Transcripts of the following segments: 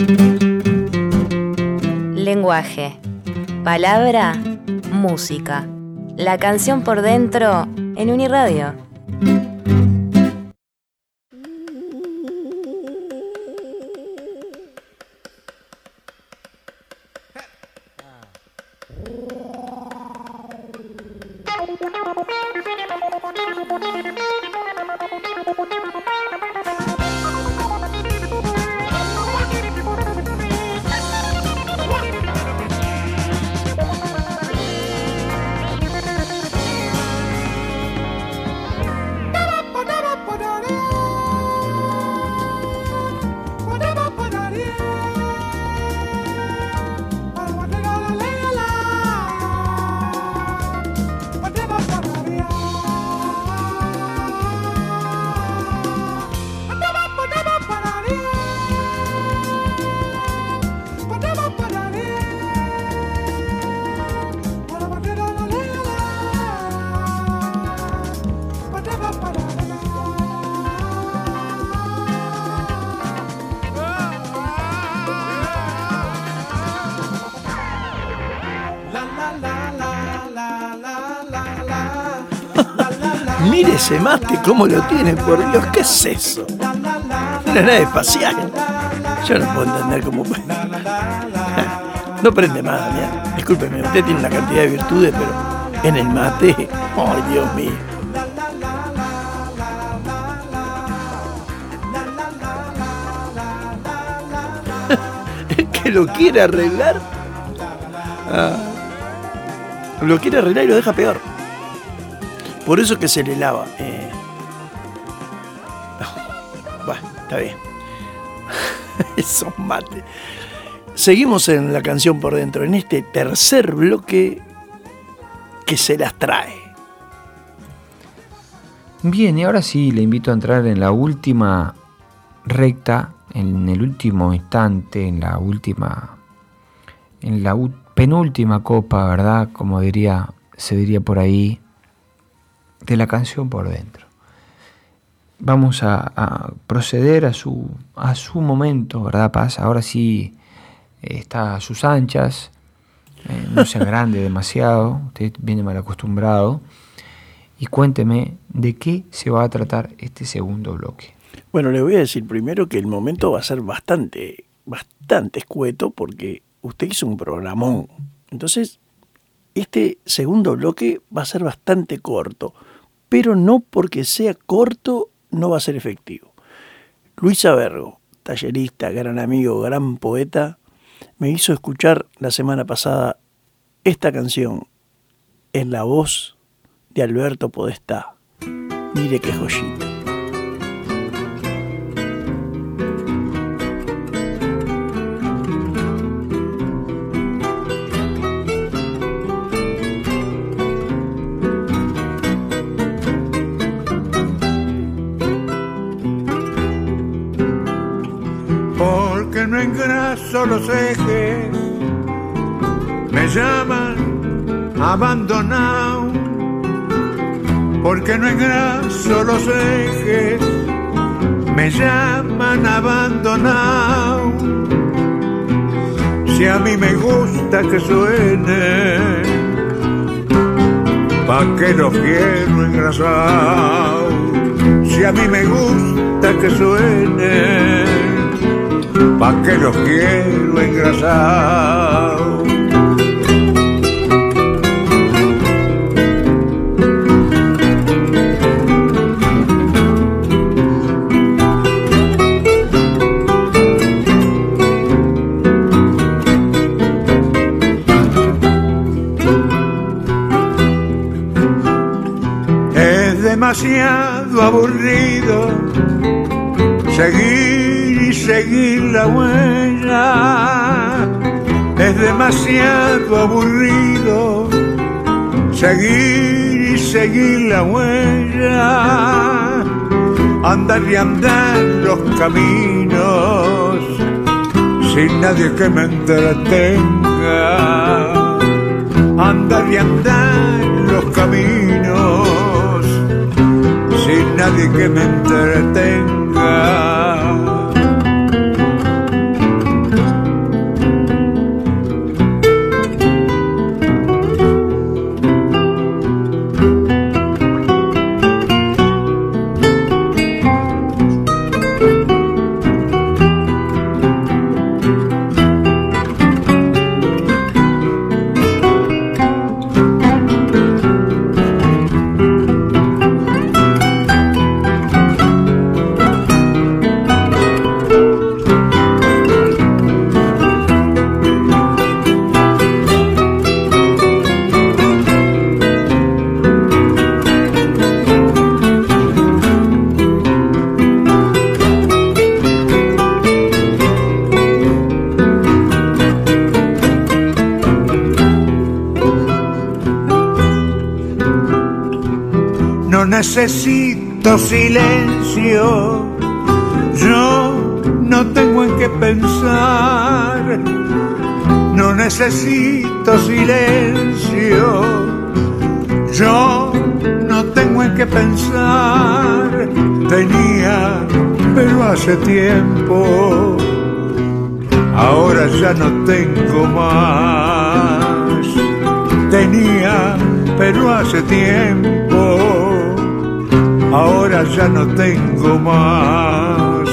Lenguaje, palabra, música. La canción por dentro en Uniradio. Mire ese mate, cómo lo tiene, por Dios, ¿qué es eso? Una nave espacial. Yo no puedo entender cómo... No prende más, Damián. Discúlpeme, usted tiene una cantidad de virtudes, pero en el mate... ¡Ay, Dios mío! ¿Es que lo quiere arreglar? Lo quiere arreglar y lo deja peor. Por eso que se le lava. Bueno, está bien. Esos mates. Seguimos en la canción por dentro, en este tercer bloque que se las trae. Bien, y ahora sí le invito a entrar en la última recta, en el último instante, en la penúltima copa, ¿verdad? Como se diría por ahí, de la canción por dentro. Vamos a proceder a su momento, ¿verdad, Paz? Ahora sí está a sus anchas, no se agrande demasiado, usted viene mal acostumbrado, y cuénteme de qué se va a tratar este segundo bloque. Bueno, le voy a decir primero que el momento va a ser bastante escueto porque usted hizo un programón. Entonces, este segundo bloque va a ser bastante corto, pero no porque sea corto no va a ser efectivo. Luisa Bergo, tallerista, gran amigo, gran poeta, me hizo escuchar la semana pasada esta canción en la voz de Alberto Podestá. Mire qué joyita. Porque no engraso los ejes, me llaman abandonado. Porque no engraso los ejes, me llaman abandonado. Si a mí me gusta que suene, pa' que los quiero engrasados. Si a mí me gusta que suene, pa' que los quiero engrasados. Es demasiado aburrido seguir la huella. Es demasiado aburrido seguir la huella. Andar y andar los caminos sin nadie que me entretenga. Andar y andar los caminos sin nadie que me entretenga. necesito silencio, yo no tengo en qué pensar. No necesito silencio, yo no tengo en qué pensar. Tenía, pero hace tiempo, ahora ya no tengo más. Tenía, pero hace tiempo, ahora ya no tengo más.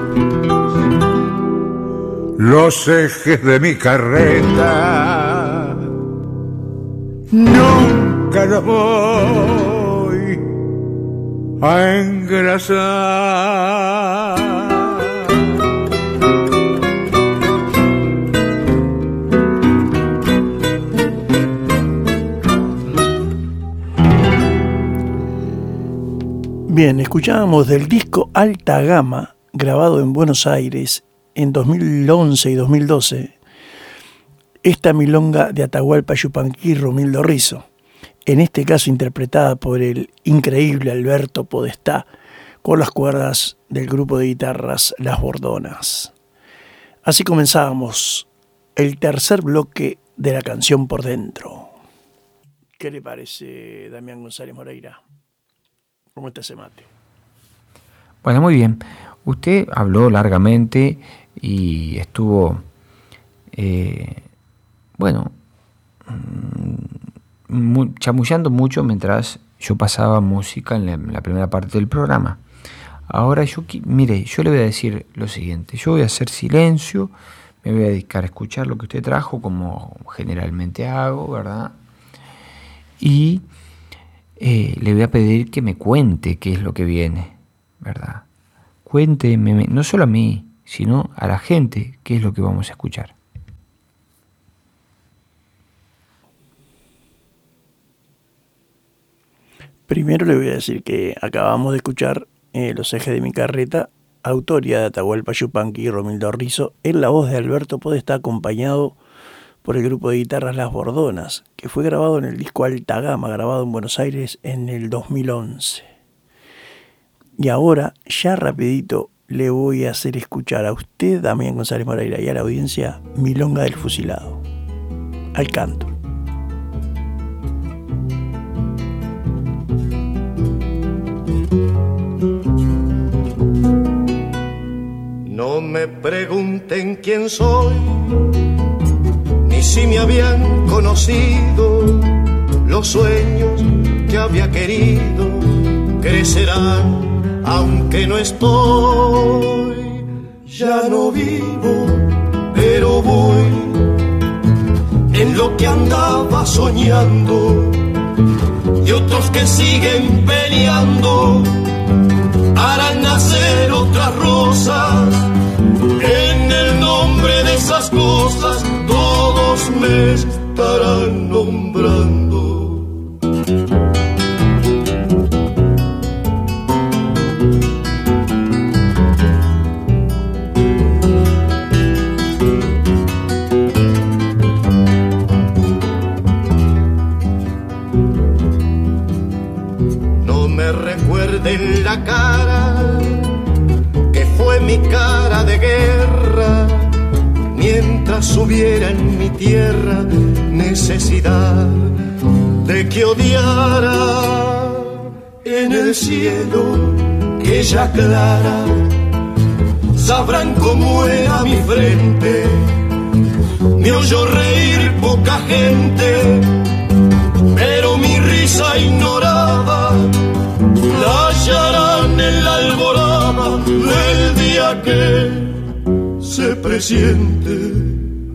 Los ejes de mi carreta nunca los voy a engrasar. Bien, escuchábamos del disco Alta Gama, grabado en Buenos Aires en 2011 y 2012, esta milonga de Atahualpa Yupanqui y Romildo Rizzo, en este caso interpretada por el increíble Alberto Podestá, con las cuerdas del grupo de guitarras Las Bordonas. Así comenzábamos el tercer bloque de la canción Por Dentro. ¿Qué le parece, Damián González Moreira? ¿Cómo está ese mate? Bueno, muy bien. Usted habló largamente y estuvo, chamullando mucho mientras yo pasaba música en la primera parte del programa. Ahora yo le voy a decir lo siguiente. Yo voy a hacer silencio, me voy a dedicar a escuchar lo que usted trajo, como generalmente hago, ¿verdad? Y le voy a pedir que me cuente qué es lo que viene, ¿verdad? Cuénteme, no solo a mí, sino a la gente, qué es lo que vamos a escuchar. Primero le voy a decir que acabamos de escuchar Los ejes de mi carreta, autoría de Atahualpa Yupanqui y Romildo Rizzo, en la voz de Alberto Podestá, acompañado por el grupo de guitarras Las Bordonas, que fue grabado en el disco Alta Gama, grabado en Buenos Aires en el 2011. Y ahora, ya rapidito, le voy a hacer escuchar a usted, Damián González Moreira, y a la audiencia, Milonga del Fusilado, al canto. No me pregunten quién soy, ni si me habían conocido. Los sueños que había querido crecerán aunque no estoy. Ya no vivo, pero voy en lo que andaba soñando, y otros que siguen peleando harán nacer otras rosas. En el nombre de esas cosas todos me estarán nombrando. No me recuerden la cara, que fue mi cara de guerra, mientras hubiera en mi tierra necesidad de que odiara. En el cielo que ya aclara sabrán cómo era mi frente. Me oyó reír poca gente, pero mi risa ignorada la hallarán en la alborada del día que se presiente.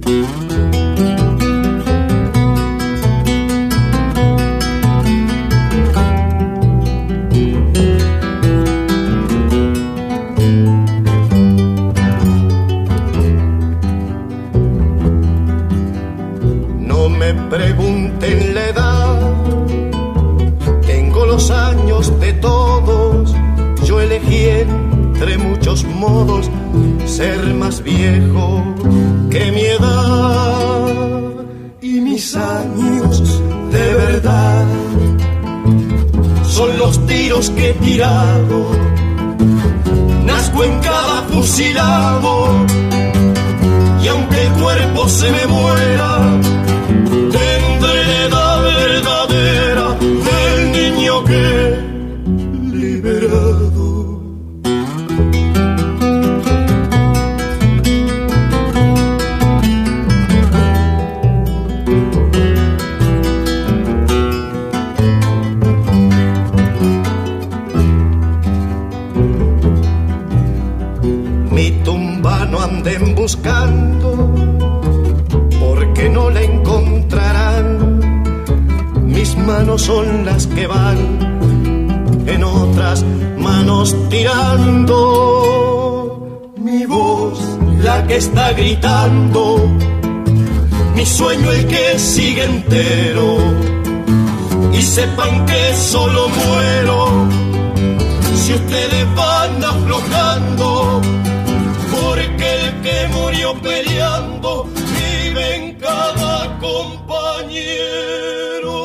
No me pregunten la edad, tengo los años de todos. Yo elegí entre muchos modos ser más viejo que mi edad, y mis años de verdad son los tiros que he tirado. Nazco en cada fusilado, y aunque el cuerpo se me muera, tendré la edad verdadera del niño que he liberado. Mi tumba no anden buscando, porque no la encontrarán. Mis manos son las que van en otras manos tirando. Mi voz la que está gritando, mi sueño el que sigue entero. Y sepan que solo muero si ustedes van aflojando, porque el que murió peleando vive en cada compañero.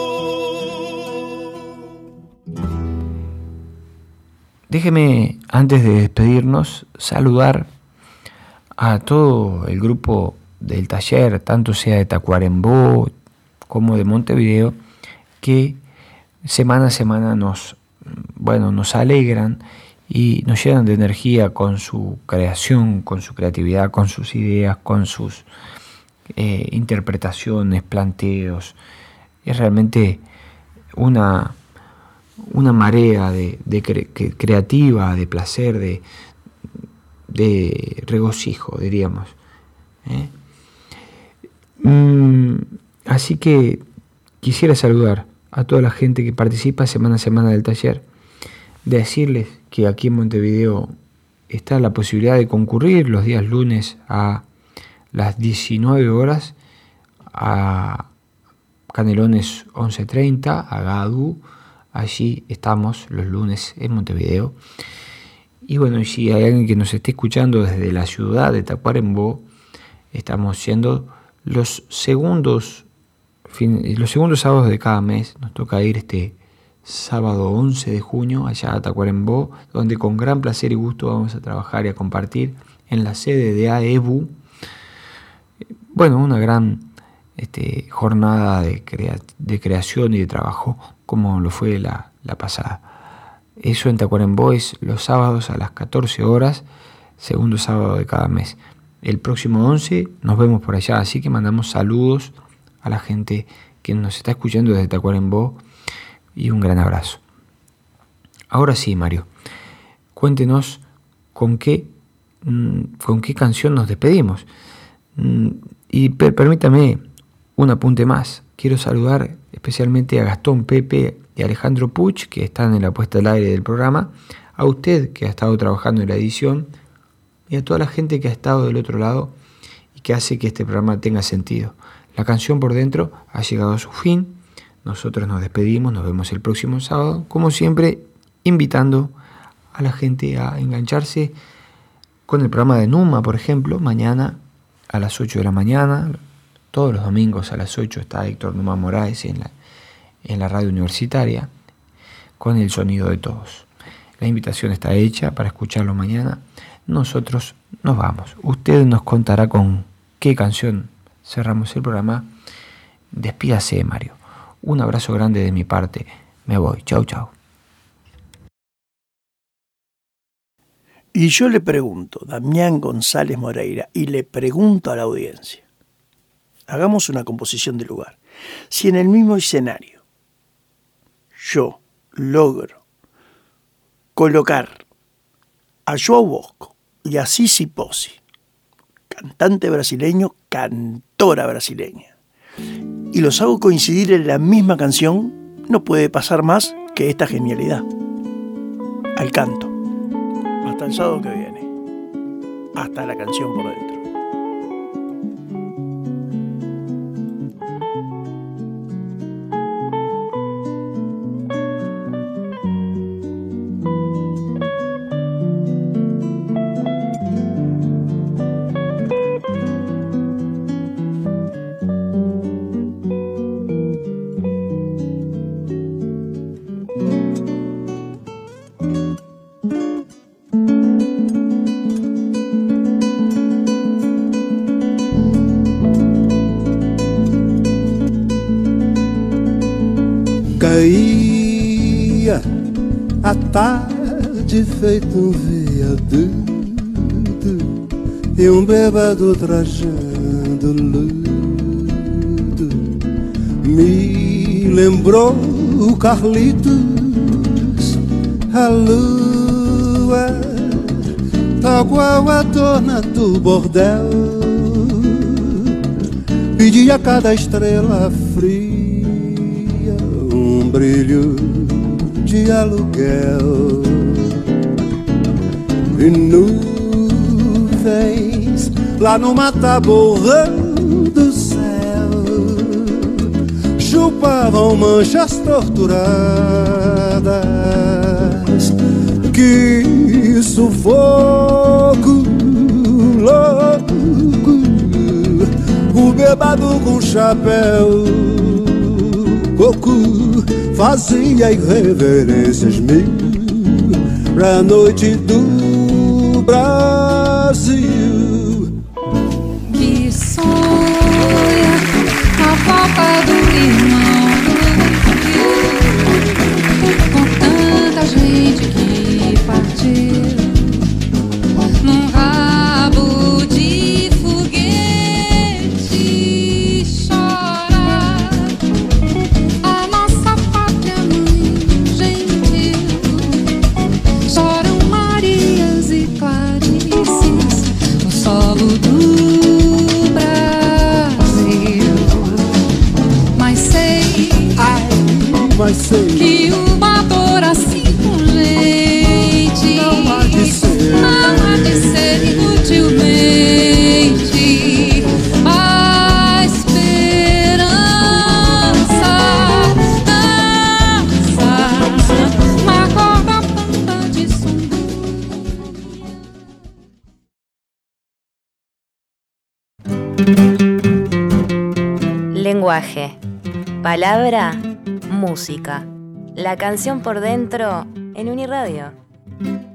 Déjeme, antes de despedirnos, saludar a todo el grupo del taller, tanto sea de Tacuarembó como de Montevideo, que semana a semana nos alegran y nos llenan de energía con su creación, con su creatividad, con sus ideas, con sus interpretaciones, planteos. Es realmente una marea creativa, de placer, de regocijo, diríamos. Así que quisiera saludar a toda la gente que participa semana a semana del taller, decirles que aquí en Montevideo está la posibilidad de concurrir los días lunes a las 19 horas a Canelones 1130, a Gadu. Allí estamos los lunes en Montevideo. Y bueno, si hay alguien que nos esté escuchando desde la ciudad de Tacuarembó, estamos siendo los segundos sábados de cada mes. Nos toca ir este sábado 11 de junio allá a Tacuarembó, donde con gran placer y gusto vamos a trabajar y a compartir en la sede de AEBU. Bueno, una gran jornada de creación y de trabajo, como lo fue la pasada. Eso en Tacuarembó es los sábados a las 14 horas, segundo sábado de cada mes. El próximo 11 nos vemos por allá, así que mandamos saludos a la gente que nos está escuchando desde Tacuarembó y un gran abrazo. Ahora sí, Mario, cuéntenos con qué canción nos despedimos. Y permítame un apunte más. Quiero saludar especialmente a Gastón Pepe y Alejandro Puch, que están en la puesta al aire del programa, a usted que ha estado trabajando en la edición y a toda la gente que ha estado del otro lado y que hace que este programa tenga sentido. La canción por dentro ha llegado a su fin. Nosotros nos despedimos, nos vemos el próximo sábado, como siempre, invitando a la gente a engancharse con el programa de Numa, por ejemplo, mañana a las 8 de la mañana. Todos los domingos a las 8 está Héctor Numa Moraes en la radio universitaria con el sonido de todos. La invitación está hecha para escucharlo mañana. Nosotros nos vamos. Usted nos contará con qué canción cerramos el programa. Despídase, Mario. Un abrazo grande de mi parte. Me voy. Chau, chau. Y yo le pregunto, Damián González Moreira, y le pregunto a la audiencia, hagamos una composición de lugar. Si en el mismo escenario yo logro colocar a João Bosco y a Sissi Pozzi, cantante brasileño, cantora brasileña, y los hago coincidir en la misma canción, no puede pasar más que esta genialidad. Al canto. Hasta el sábado que viene. Hasta la canción por dentro. Caía a tarde feito um viaduto e um bêbado trajando luto me lembrou o Carlitos, a lua, tal qual a dona do bordel, pedia a cada estrela fria um brilho de aluguel. E nuvens lá no mataborrão do céu chupavam manchas torturadas. Que sufoco louco, o bêbado com chapéu coco fazia irreverências mil pra noite do Brasil. Que sonha a falta do irmão com tanta gente que partiu num rabo de foguete. Chora a nossa pátria mãe gentil, choram Marias e Clarices no solo do Brasil. Mas sei que uma dor assim com leite não há de ser inutilmente a esperança dança uma corda panta de sunga. Lenguaje, palabra, música. La canción por dentro en Uniradio.